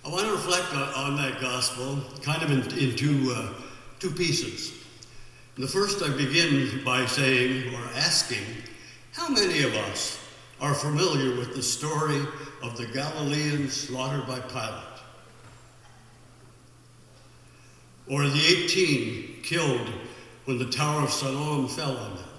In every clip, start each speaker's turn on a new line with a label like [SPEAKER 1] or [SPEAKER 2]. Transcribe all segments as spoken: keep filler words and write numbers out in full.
[SPEAKER 1] I want to reflect on, on that gospel kind of in, in two, uh, two pieces. The first, I begin by saying or asking, how many of us are familiar with the story of the Galileans slaughtered by Pilate? Or the eighteen killed when the Tower of Siloam fell on them?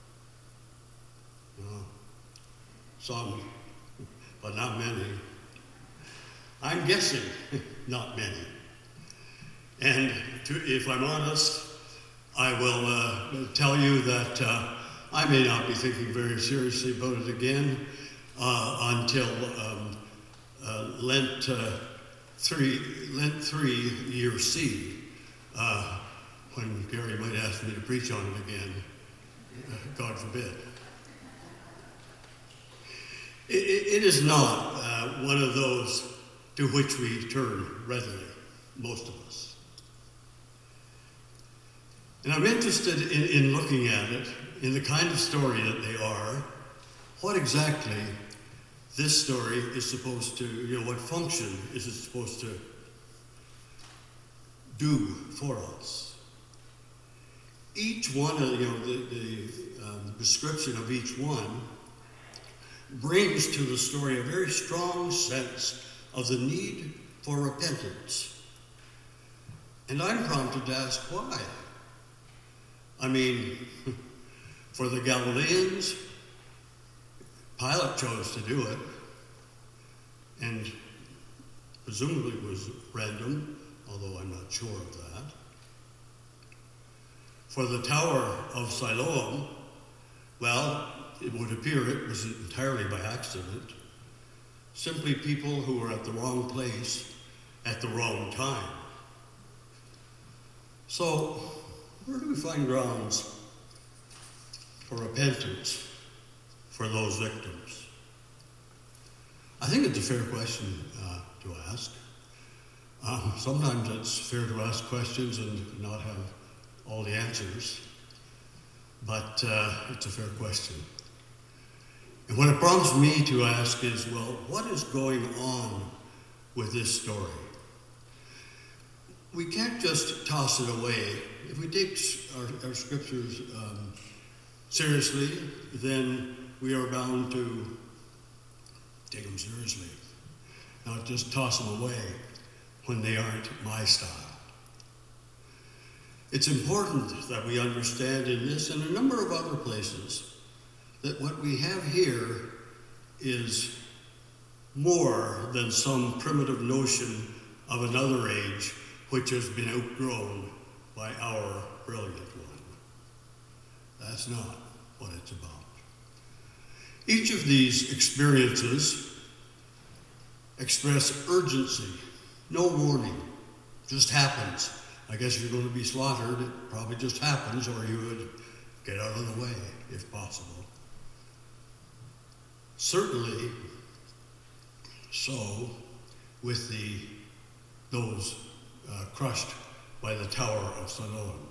[SPEAKER 1] No. Some, but not many. I'm guessing not many. And to, if I'm honest, I will uh, tell you that uh, I may not be thinking very seriously about it again uh, until um, uh, Lent uh, three, Lent three, year C, uh, when Gary might ask me to preach on it again. Uh, God forbid. It, it is not uh, one of those to which we turn readily, most of us. And I'm interested in, in looking at it, in the kind of story that they are, what exactly this story is supposed to, you know, what function is it supposed to do for us. Each one of, you know, the, the um, description of each one brings to the story a very strong sense of the need for repentance. And I'm prompted to ask why. I mean, for the Galileans, Pilate chose to do it, and presumably it was random, although I'm not sure of that. For the Tower of Siloam, well, it would appear it was entirely by accident. Simply people who were at the wrong place at the wrong time. So, where do we find grounds for repentance for those victims? I think it's a fair question uh, to ask. Um, sometimes it's fair to ask questions and not have all the answers, but uh, it's a fair question. And what it prompts me to ask is, well, what is going on with this story? We can't just toss it away. If we take our, our scriptures um, seriously, then we are bound to take them seriously, not just toss them away when they aren't my style. It's important that we understand in this and a number of other places that what we have here is more than some primitive notion of another age which has been outgrown by our brilliant one. That's not what it's about. Each of these experiences express urgency, no warning, just happens. I guess if you're going to be slaughtered, it probably just happens, or you would get out of the way if possible. Certainly so with the those uh, crushed by the Tower of Siloam.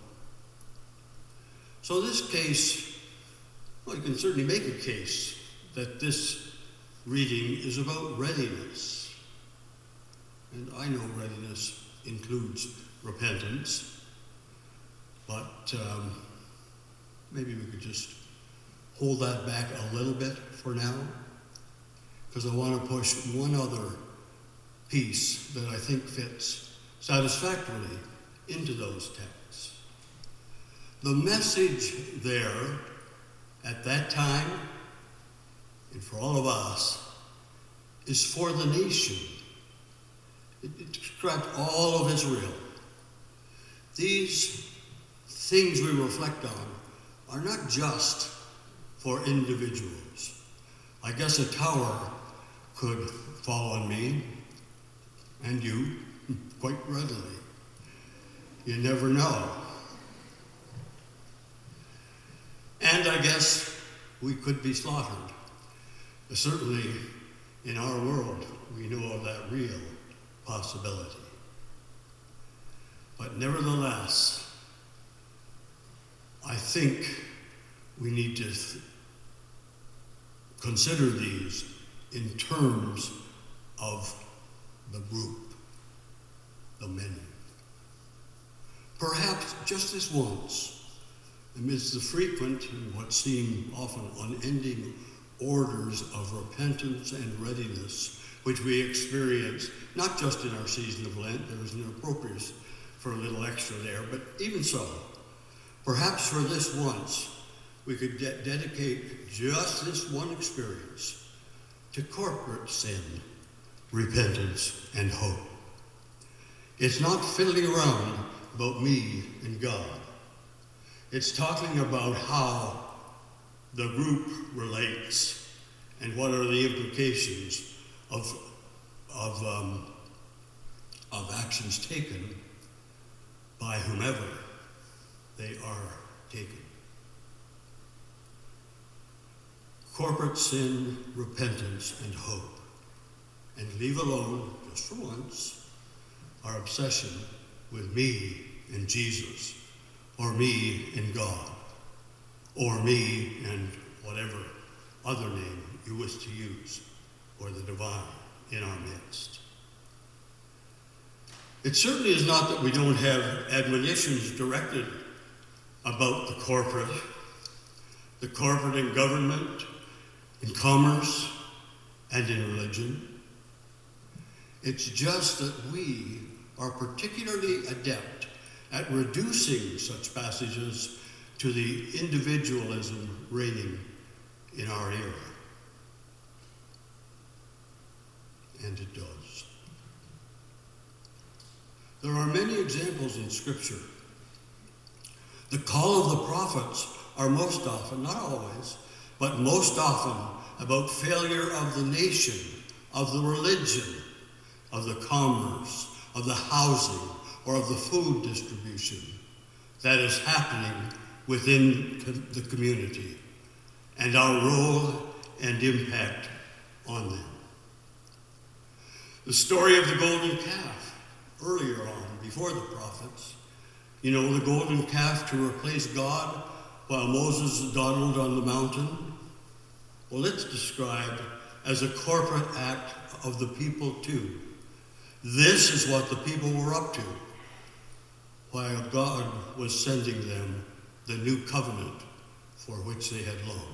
[SPEAKER 1] So this case, well, you can certainly make a case that this reading is about readiness. And I know readiness includes repentance, but um, maybe we could just hold that back a little bit for now, because I want to push one other piece that I think fits satisfactorily into those texts. The message there at that time, and for all of us, is for the nation. It, it describes all of Israel. These things we reflect on are not just for individuals. I guess a tower could fall on me and you quite readily. You never know. And I guess we could be slaughtered. Certainly in our world, we know of that real possibility. But nevertheless, I think we need to th- consider these in terms of the group, the many. Perhaps just this once, amidst the frequent and what seem often unending orders of repentance and readiness which we experience, not just in our season of Lent, there is an appropriate for a little extra there, but even so, perhaps for this once, we could de- dedicate just this one experience to corporate sin, repentance, and hope. It's not fiddling around about me and God. It's talking about how the group relates and what are the implications of, of, um, of actions taken by whomever they are taken. Corporate sin, repentance, and hope. And leave alone, just for once, our obsession with me and Jesus, or me and God, or me and whatever other name you wish to use, or the divine in our midst. It certainly is not that we don't have admonitions directed about the corporate, the corporate in government, in commerce, and in religion. It's just that we are particularly adept at reducing such passages to the individualism reigning in our era. And it does. There are many examples in Scripture. The call of the prophets are most often, not always, but most often about failure of the nation, of the religion, of the commerce, of the housing, or of the food distribution that is happening within the community, and our role and impact on them. The story of the golden calf, earlier on, before the prophets, you know, the golden calf to replace God while Moses dawdled on the mountain. Well, it's described as a corporate act of the people too. This is what the people were up to while God was sending them the new covenant for which they had longed.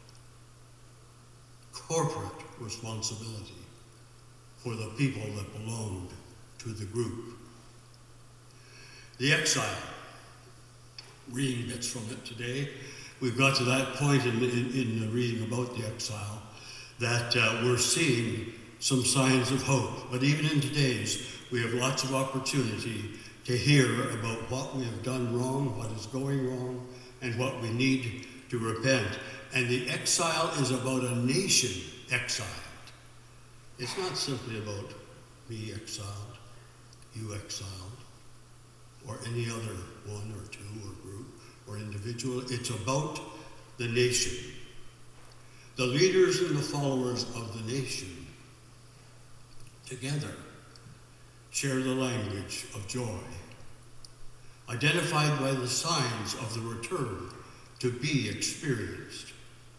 [SPEAKER 1] Corporate responsibility for the people that belonged to the group. The exile, reading bits from it today, we've got to that point in, in, in the reading about the exile that uh, we're seeing some signs of hope. But even in today's, we have lots of opportunity to hear about what we have done wrong, what is going wrong, and what we need to repent. And the exile is about a nation exiled. It's not simply about me exiled, you exiled, or any other one or two or group or individual. It's about the nation. The leaders and the followers of the nation together share the language of joy, identified by the signs of the return to be experienced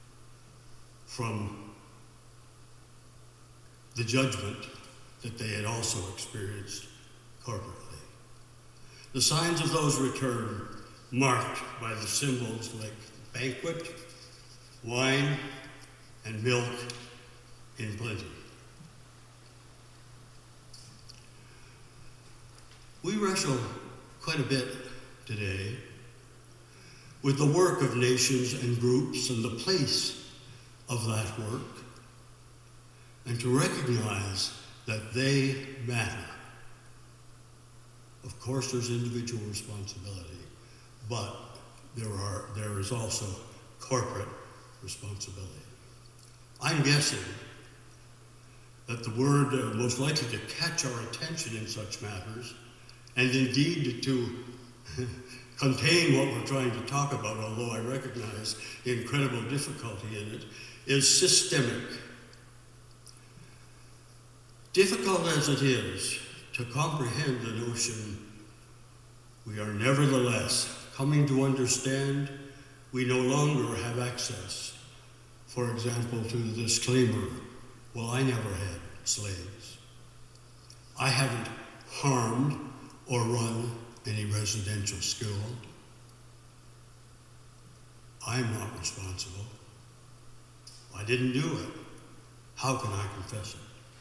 [SPEAKER 1] from the judgment that they had also experienced corporately. The signs of those return marked by the symbols like banquet, wine, and milk in plenty. We wrestle quite a bit today with the work of nations and groups and the place of that work, and to recognize that they matter. Of course, there's individual responsibility, but there are there is also corporate responsibility. I'm guessing that the word uh, most likely to catch our attention in such matters, and indeed to contain what we're trying to talk about, although I recognize the incredible difficulty in it, is systemic. Difficult as it is to comprehend the notion, we are nevertheless coming to understand we no longer have access, for example, to the disclaimer, well, I never had slaves. I haven't harmed or run any residential school. I'm not responsible. I didn't do it. How can I confess it?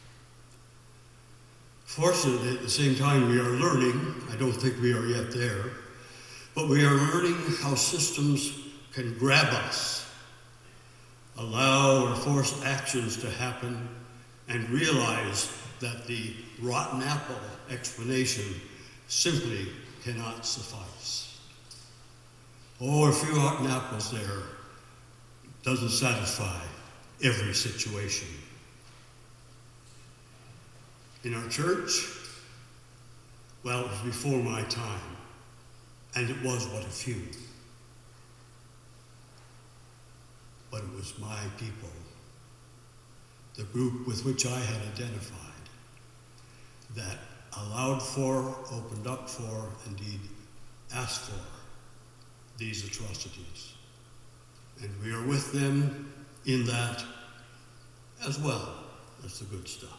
[SPEAKER 1] Fortunately, at the same time, we are learning, I don't think we are yet there, but we are learning how systems can grab us, allow or force actions to happen, and realize that the rotten apple explanation simply cannot suffice. Oh, a few rotten apples there doesn't satisfy every situation. In our church, well, it was before my time, and it was but a few. But it was my people, the group with which I had identified, that allowed for, opened up for, indeed asked for these atrocities. And we are with them in that as well as the good stuff.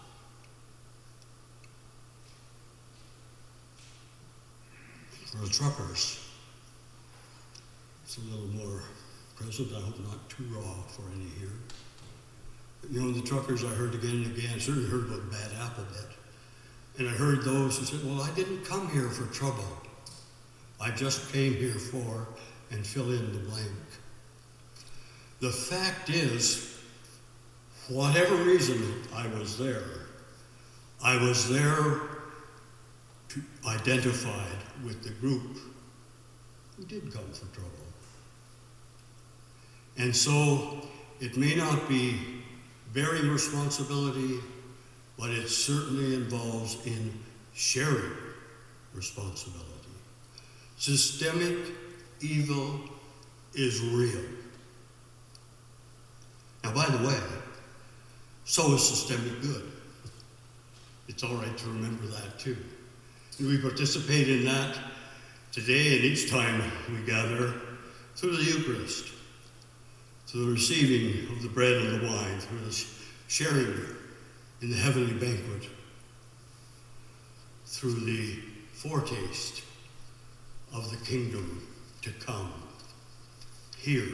[SPEAKER 1] For the truckers, it's a little more present, I hope not too raw for any here. You know, the truckers I heard again and again, I certainly heard about Bad Apple bit. And I heard those who said, well, I didn't come here for trouble. I just came here for, and fill in the blank. The fact is, whatever reason I was there, I was there to identified with the group who did come for trouble. And so it may not be bearing responsibility, but it certainly involves in sharing responsibility. Systemic evil is real. Now, by the way, so is systemic good. It's all right to remember that too. And we participate in that today and each time we gather through the Eucharist, through the receiving of the bread and the wine, through the sharing in the heavenly banquet, through the foretaste of the kingdom to come here.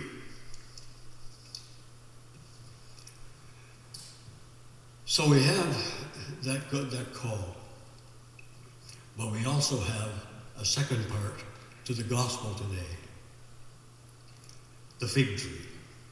[SPEAKER 1] So we have that good, that call, but we also have a second part to the gospel today, the fig tree.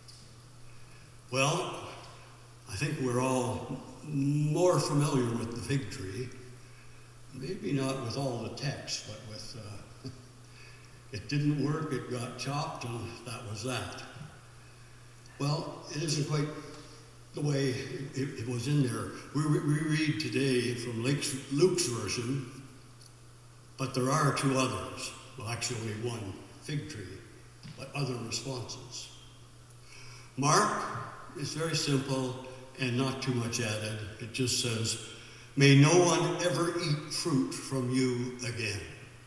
[SPEAKER 1] Well, I think we're all more familiar with the fig tree, maybe not with all the text, but with uh, it didn't work, it got chopped, and that was that. Well, it isn't quite the way it, it was in there. We, we read today from Luke's, Luke's version, but there are two others. Well, actually only one fig tree, but other responses. Mark is very simple and not too much added. It just says, may no one ever eat fruit from you again.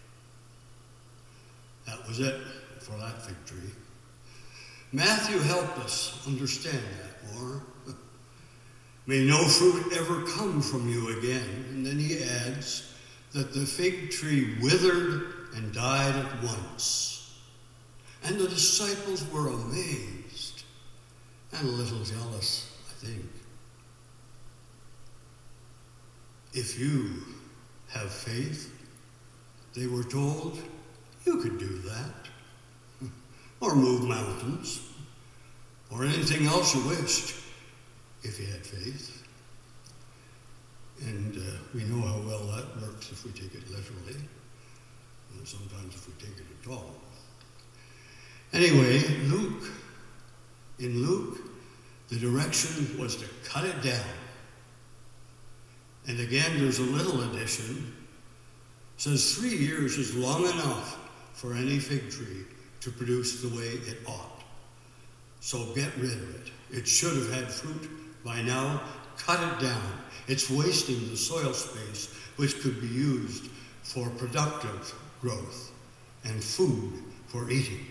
[SPEAKER 1] That was it for that fig tree. Matthew helped us understand that more. May no fruit ever come from you again. And then he adds that the fig tree withered and died at once. And the disciples were amazed and a little jealous, I think. If you have faith, they were told, you could do that. Or move mountains. Or anything else you wished, if you had faith. And uh, we know how well that works if we take it literally, and sometimes if we take it at all. Anyway, Luke, in Luke, the direction was to cut it down. And again, there's a little addition. It says three years is long enough for any fig tree to produce the way it ought. So get rid of it. It should have had fruit by now. Cut it down. It's wasting the soil space which could be used for productive growth and food for eating.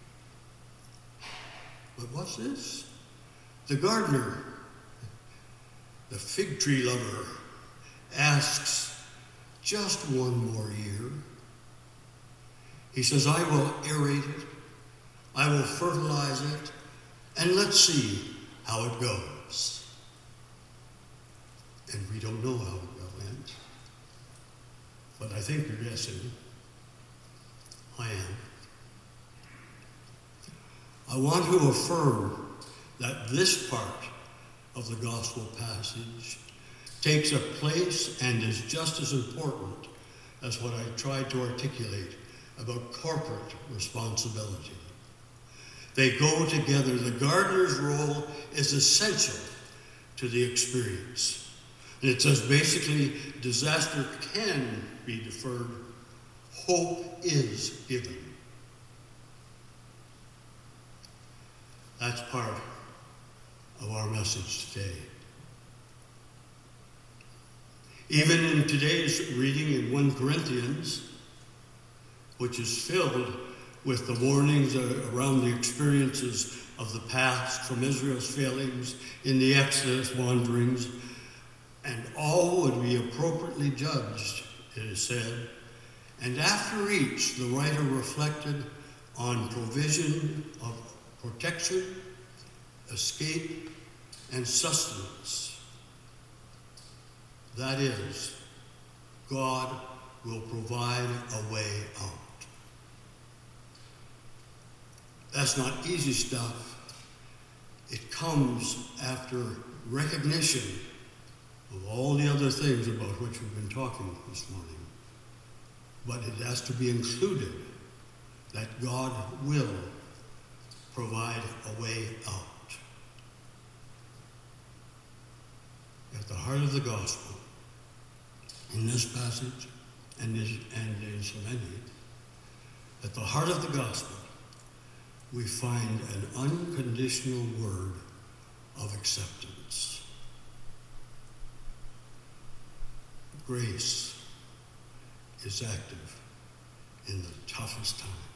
[SPEAKER 1] But what's this? The gardener, the fig tree lover, asks just one more year. He says, I will aerate it, I will fertilize it, and let's see how it goes. And we don't know how it will end. But I think you're guessing. I am. I want to affirm that this part of the gospel passage takes a place and is just as important as what I tried to articulate about corporate responsibility. They go together. The gardener's role is essential to the experience. And it says basically, disaster can be deferred, hope is given. That's part of our message today. Even in today's reading in First Corinthians, which is filled with the warnings around the experiences of the past, from Israel's failings in the Exodus wanderings, and all would be appropriately judged, it is said. And after each, the writer reflected on provision of protection, escape, and sustenance. That is, God will provide a way out. That's not easy stuff. It comes after recognition of all the other things about which we've been talking this morning. But it has to be included that God will provide a way out. At the heart of the gospel, in this passage, and in, and in so many, at the heart of the gospel, we find an unconditional word of acceptance. Grace is active in the toughest times.